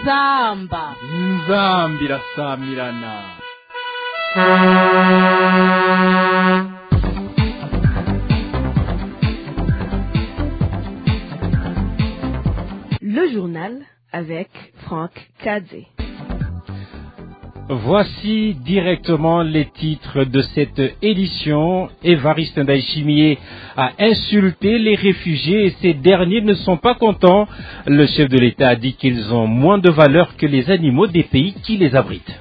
inzambi irasamirana. Le journal avec Franck Kadze. Voici directement les titres de cette édition. Évariste Ndayishimiye a insulté les réfugiés et ces derniers ne sont pas contents. Le chef de l'État a dit qu'ils ont moins de valeur que les animaux des pays qui les abritent.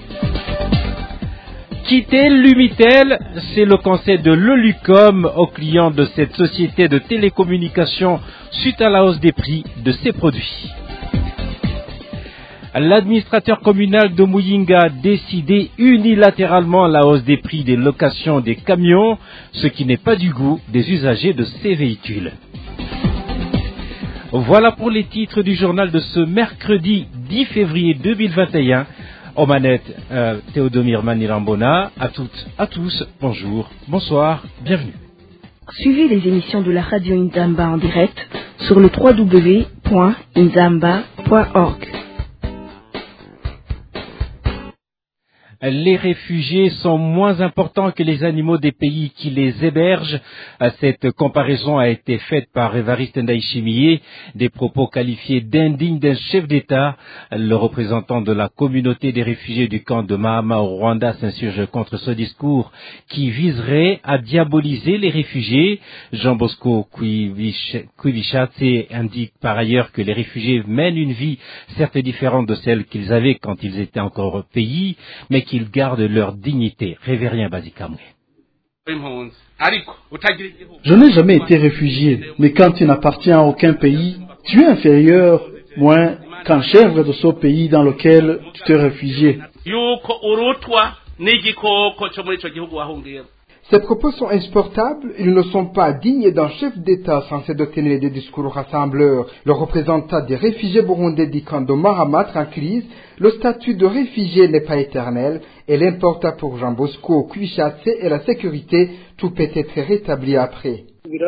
Quitter l'Umitel, c'est le conseil de l'Olucom aux clients de cette société de télécommunications suite à la hausse des prix de ses produits. L'administrateur communal de Muyinga a décidé unilatéralement la hausse des prix des locations des camions, ce qui n'est pas du goût des usagers de ces véhicules. Voilà pour les titres du journal de ce mercredi 10 février 2021. Aux manettes, Théodomir Manirambona. À toutes, à tous, bonjour, bonsoir, bienvenue. Suivez les émissions de la radio Inzamba en direct sur le www.inzamba.org. Les réfugiés sont moins importants que les animaux des pays qui les hébergent. Cette comparaison a été faite par Évariste Ndayishimiye, des propos qualifiés d'indignes d'un chef d'État. Le représentant de la communauté des réfugiés du camp de Mahama au Rwanda s'insurge contre ce discours qui viserait à diaboliser les réfugiés. Jean Bosco Kouibichatse indique par ailleurs que les réfugiés mènent une vie certes différente de celle qu'ils avaient quand ils étaient encore au pays, mais qu'ils gardent leur dignité. Révérien Bazikamwe. Je n'ai jamais été réfugié, mais quand tu n'appartiens à aucun pays, tu es inférieur, moins qu'un chèvre de ce pays dans lequel tu t'es réfugié. Ces propos sont insupportables, ils ne sont pas dignes d'un chef d'État censé de tenir des discours rassembleurs. Le représentant des réfugiés burundais dit qu'en de Mahama tranquillise, le statut de réfugié n'est pas éternel et l'important pour Jean Bosco Kouibichatse et la sécurité, tout peut être rétabli après.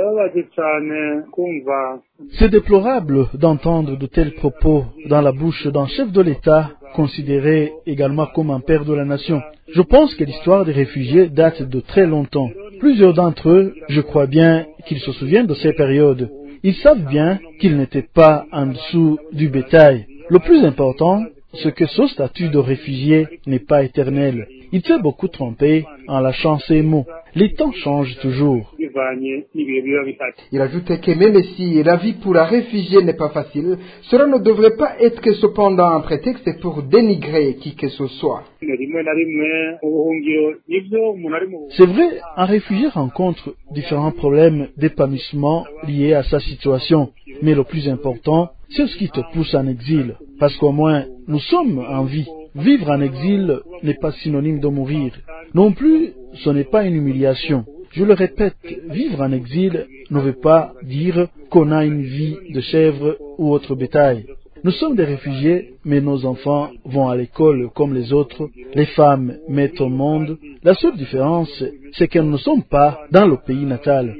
C'est déplorable d'entendre de tels propos dans la bouche d'un chef de l'État, considéré également comme un père de la nation. Je pense que l'histoire des réfugiés date de très longtemps. Plusieurs d'entre eux, je crois bien qu'ils se souviennent de ces périodes. Ils savent bien qu'ils n'étaient pas en dessous du bétail. Le plus important, c'est que ce statut de réfugié n'est pas éternel. Il s'est beaucoup trompé en lâchant ces mots. Les temps changent toujours. Il ajoute que même si la vie pour un réfugié n'est pas facile, cela ne devrait pas être que cependant un prétexte pour dénigrer qui que ce soit. C'est vrai, un réfugié rencontre différents problèmes d'épanouissement liés à sa situation. Mais le plus important, c'est ce qui te pousse en exil. Parce qu'au moins, nous sommes en vie. Vivre en exil n'est pas synonyme de mourir. Non plus, ce n'est pas une humiliation. Je le répète, vivre en exil ne veut pas dire qu'on a une vie de chèvre ou autre bétail. Nous sommes des réfugiés, mais nos enfants vont à l'école comme les autres. Les femmes mettent au monde. La seule différence, c'est qu'elles ne sont pas dans le pays natal.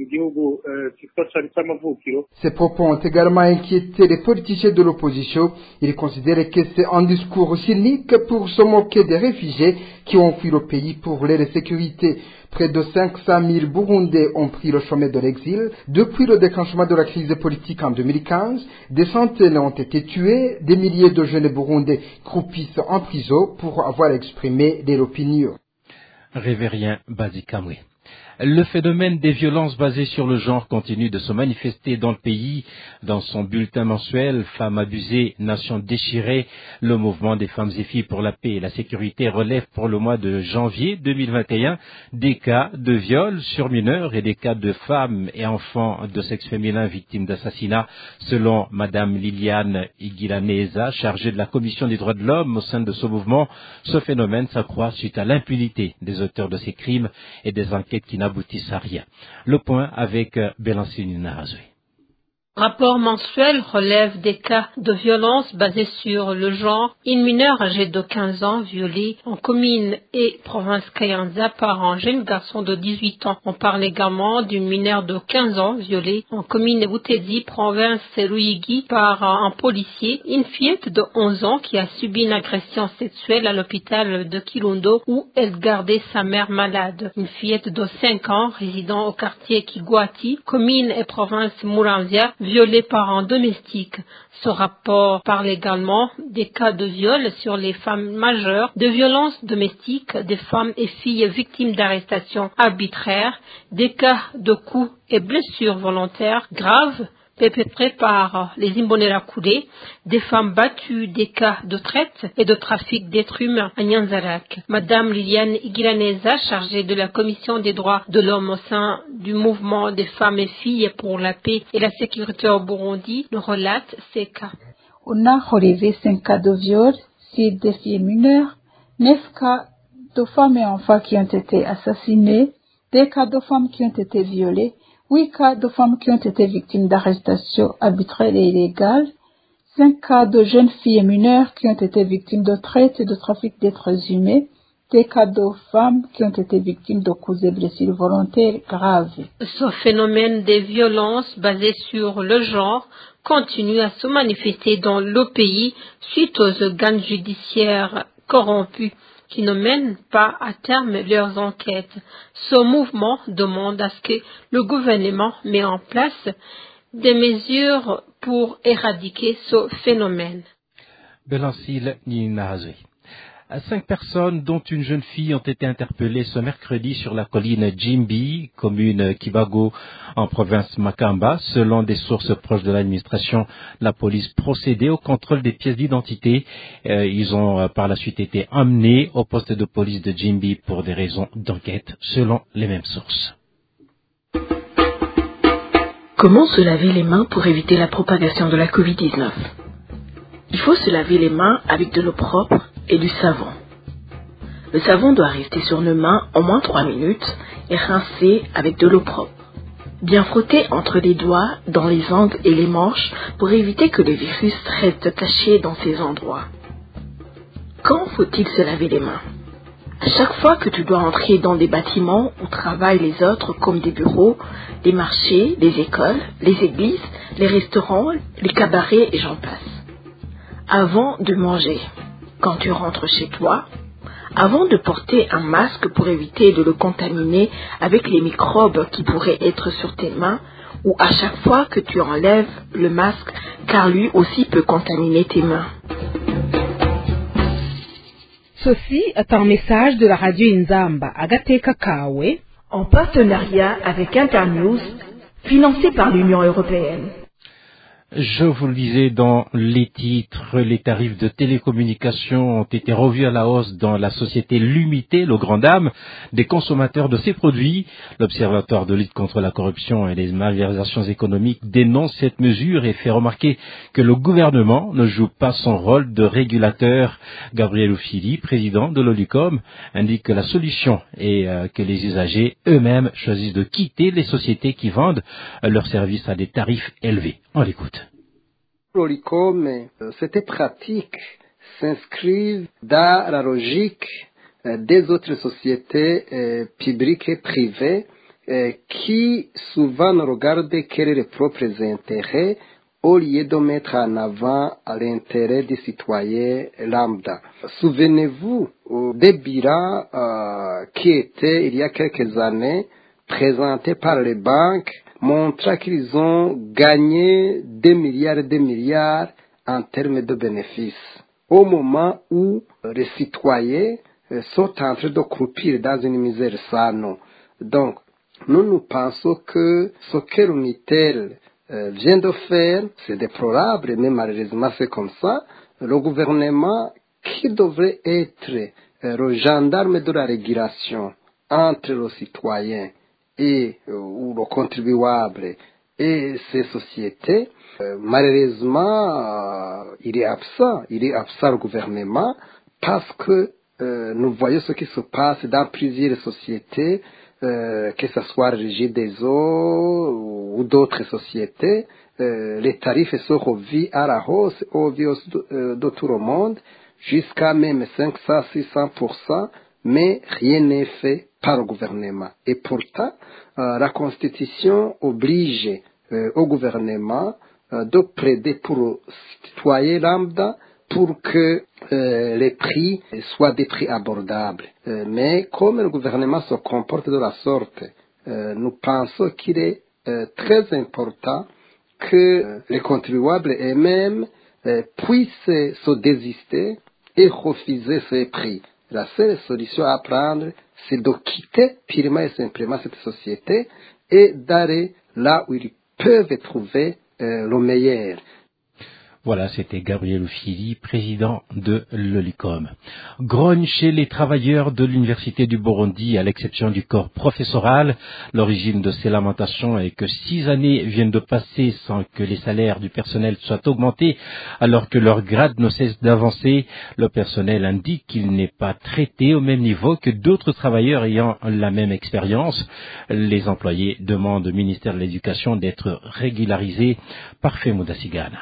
Ces propos ont également inquiété les politiciens de l'opposition. Ils considèrent que c'est un discours cynique pour se moquer des réfugiés qui ont fui le pays pour leur sécurité. Près de 500 000 Burundais ont pris le chemin de l'exil. Depuis le déclenchement de la crise politique en 2015, des centaines ont été tués, des milliers de jeunes Burundais croupissent en prison pour avoir exprimé leur opinion. Révérien Bazikamwe. Le phénomène des violences basées sur le genre continue de se manifester dans le pays. Dans son bulletin mensuel « Femmes abusées, nation déchirée », le mouvement des femmes et filles pour la paix et la sécurité relève pour le mois de janvier 2021 des cas de viols sur mineurs et des cas de femmes et enfants de sexe féminin victimes d'assassinat. Selon Madame Liliane Iguilaneza, chargée de la Commission des droits de l'homme au sein de ce mouvement, ce phénomène s'accroît suite à l'impunité des auteurs de ces crimes et des enquêtes qui n'aboutissent à rien. Le point avec Bélancine Narazoué. Rapport mensuel relève des cas de violence basés sur le genre. Une mineure âgée de 15 ans violée en commune et province Kayanza par un jeune garçon de 18 ans. On parle également d'une mineure de 15 ans violée en commune Boutedi, province Ruigi par un policier. Une fillette de 11 ans qui a subi une agression sexuelle à l'hôpital de Kirundo où elle gardait sa mère malade. Une fillette de 5 ans résidant au quartier Kigwati, commune et province Muramzia, violée par un domestique. Ce rapport parle également des cas de viol sur les femmes majeures, de violences domestiques, des femmes et filles victimes d'arrestations arbitraires, des cas de coups et blessures volontaires graves perpétrés par les Imbonerakure, des femmes battues, des cas de traite et de trafic d'êtres humains à Nyanzarak. Madame Liliane Igiraneza, chargée de la Commission des droits de l'homme au sein du mouvement des femmes et filles pour la paix et la sécurité au Burundi, nous relate ces cas. On a relevé 5 cas de viol sur des filles mineures, 9 cas de femmes et enfants qui ont été assassinés, 2 cas de femmes qui ont été violées, 8 cas de femmes qui ont été victimes d'arrestations arbitraires et illégales, 5 cas de jeunes filles mineures qui ont été victimes de traite et de trafic d'êtres humains, 2 cas de femmes qui ont été victimes de coups et blessures volontaires graves. Ce phénomène des violences basées sur le genre continue à se manifester dans le pays suite aux organes judiciaires corrompus qui ne mènent pas à terme leurs enquêtes. Ce mouvement demande à ce que le gouvernement mette en place des mesures pour éradiquer ce phénomène. Belancil Ninazé. 5 personnes, dont une jeune fille, ont été interpellées ce mercredi sur la colline Jimbi, commune Kibago, en province Makamba. Selon des sources proches de l'administration, la police procédait au contrôle des pièces d'identité. Ils ont par la suite été emmenés au poste de police de Jimbi pour des raisons d'enquête, selon les mêmes sources. Comment se laver les mains pour éviter la propagation de la Covid-19? Il faut se laver les mains avec de l'eau propre et du savon. Le savon doit rester sur nos mains au moins 3 minutes et rincer avec de l'eau propre. Bien frotter entre les doigts, dans les angles et les manches pour éviter que le virus reste caché dans ces endroits. Quand faut-il se laver les mains? À chaque fois que tu dois entrer dans des bâtiments où travaillent les autres comme des bureaux, les marchés, les écoles, les églises, les restaurants, les cabarets et j'en passe. Avant de manger, quand tu rentres chez toi, avant de porter un masque pour éviter de le contaminer avec les microbes qui pourraient être sur tes mains, ou à chaque fois que tu enlèves le masque, car lui aussi peut contaminer tes mains. Ceci est un message de la radio Inzamba Agateka Kawe, en partenariat avec Internews, financé par l'Union européenne. Je vous le disais dans les titres, les tarifs de télécommunications ont été revus à la hausse dans la société Lumité, le grand dame des consommateurs de ces produits. L'Observatoire de lutte contre la corruption et les malversations économiques dénonce cette mesure et fait remarquer que le gouvernement ne joue pas son rôle de régulateur. Gabriel Oufili, président de l'Olicom, indique que la solution est que les usagers eux-mêmes choisissent de quitter les sociétés qui vendent leurs services à des tarifs élevés. On l'écoute. L'Olicom, cette pratique s'inscrit dans la logique des autres sociétés publiques et privées qui souvent ne regardent que leurs propres intérêts au lieu de mettre en avant l'intérêt des citoyens lambda. Souvenez-vous des bilans qui étaient il y a quelques années présentés par les banques montrant qu'ils ont gagné des milliards en termes de bénéfices, au moment où les citoyens sont en train de croupir dans une misère sana. Donc, nous pensons que ce que l'Unitel vient de faire, c'est déplorable, mais malheureusement c'est comme ça. Le gouvernement, qui devrait être le gendarme de la régulation entre les citoyens et ou le contribuable et ces sociétés, malheureusement, il est absent le gouvernement parce que nous voyons ce qui se passe dans plusieurs sociétés, que ce soit Régie des eaux ou d'autres sociétés, les tarifs sont revus à la hausse de tout le monde, jusqu'à même 500-600%, mais rien n'est fait par le gouvernement. Et pourtant, la Constitution oblige au gouvernement de plaider pour le citoyen lambda pour que les prix soient des prix abordables. Mais comme le gouvernement se comporte de la sorte, nous pensons qu'il est très important que les contribuables eux-mêmes puissent se désister et refuser ces prix. La seule solution à prendre, c'est de quitter purement et simplement cette société et d'aller là où ils peuvent trouver le meilleur. Voilà, c'était Gabriel Oufili, président de l'Olicom. Grogne chez les travailleurs de l'Université du Burundi, à l'exception du corps professoral. L'origine de ces lamentations est que 6 années viennent de passer sans que les salaires du personnel soient augmentés, alors que leur grade ne cesse d'avancer. Le personnel indique qu'il n'est pas traité au même niveau que d'autres travailleurs ayant la même expérience. Les employés demandent au ministère de l'Éducation d'être régularisés. Parfait Moudasigana.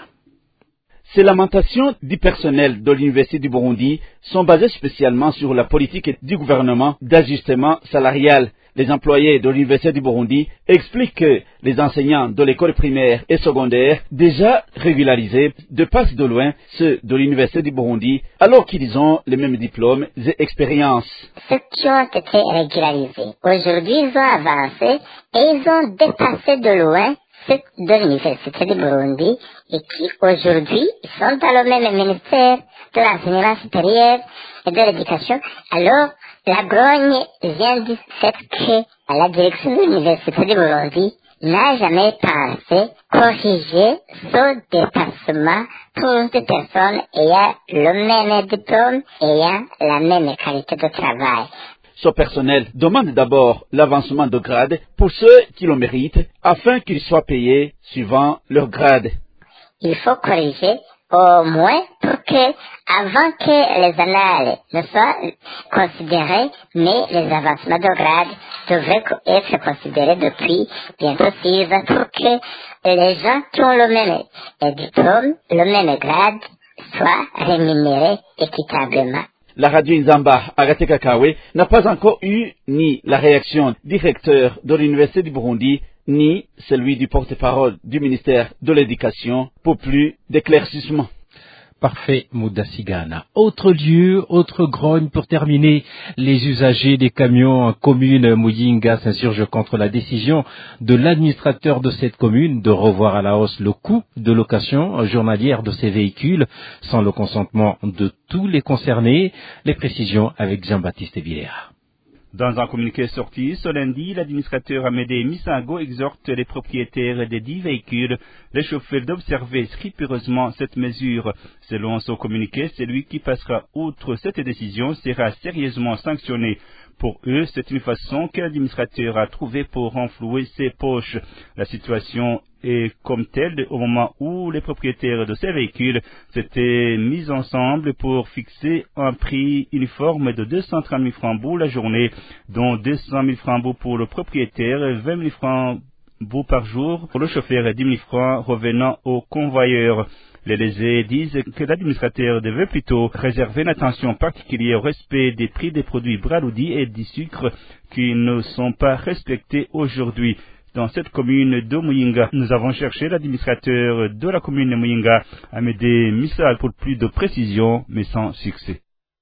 Ces lamentations du personnel de l'Université du Burundi sont basées spécialement sur la politique du gouvernement d'ajustement salarial. Les employés de l'Université du Burundi expliquent que les enseignants de l'école primaire et secondaire, déjà régularisés, dépassent de loin ceux de l'Université du Burundi, alors qu'ils ont les mêmes diplômes et expériences. Ceux qui ont été régularisés, aujourd'hui ils ont avancé et ils ont dépassé de loin ceux de l'Université du Burundi et qui aujourd'hui sont dans le même ministère de l'enseignement supérieur et de l'éducation. Alors, la grogne vient du fait que la direction de l'Université du Burundi n'a jamais pensé corriger ce dépassement pour des personnes ayant le même diplôme, ayant la même qualité de travail. Ce personnel demande d'abord l'avancement de grade pour ceux qui le méritent, afin qu'ils soient payés suivant leur grade. Il faut corriger au moins pour que, avant que les annales ne soient considérées, mais les avancements de grade devraient être considérés depuis bientôt 6 ans pour que les gens qui ont le même diplôme, le même grade, soient rémunérés équitablement. La radio Nzamba Agatekakawe n'a pas encore eu ni la réaction du recteur de l'Université du Burundi, ni celui du porte-parole du ministère de l'Éducation pour plus d'éclaircissement. Parfait, Moudasigana. Autre lieu, autre grogne pour terminer. Les usagers des camions en commune Muyinga s'insurgent contre la décision de l'administrateur de cette commune de revoir à la hausse le coût de location journalière de ces véhicules sans le consentement de tous les concernés. Les précisions avec Jean-Baptiste Villera. Dans un communiqué sorti ce lundi, l'administrateur Amédée Misago exhorte les propriétaires des 10 véhicules, les chauffeurs d'observer scrupuleusement cette mesure. Selon ce communiqué, celui qui passera outre cette décision sera sérieusement sanctionné. Pour eux, c'est une façon que l'administrateur a trouvé pour renflouer ses poches. La situation est comme telle au moment où les propriétaires de ces véhicules s'étaient mis ensemble pour fixer un prix uniforme de 230 000 francs pour la journée, dont 200 000 francs pour le propriétaire et 20 000 francs par jour pour le chauffeur et 10 000 francs revenant au convoyeur. Les lésés disent que l'administrateur devait plutôt réserver une attention particulière au respect des prix des produits braloudis et du sucre qui ne sont pas respectés aujourd'hui. Dans cette commune de Muyinga, nous avons cherché l'administrateur de la commune de Muyinga, Amédée Missal, pour plus de précision, mais sans succès.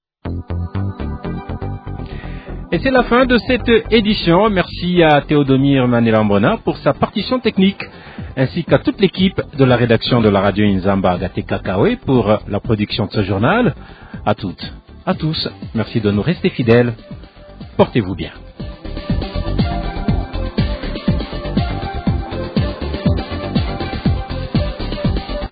Et c'est la fin de cette édition. Merci à Théodomir Manelambona pour sa partition technique, ainsi qu'à toute l'équipe de la rédaction de la radio Nzamba Agatekakawe pour la production de ce journal. À toutes, à tous, merci de nous rester fidèles. Portez-vous bien.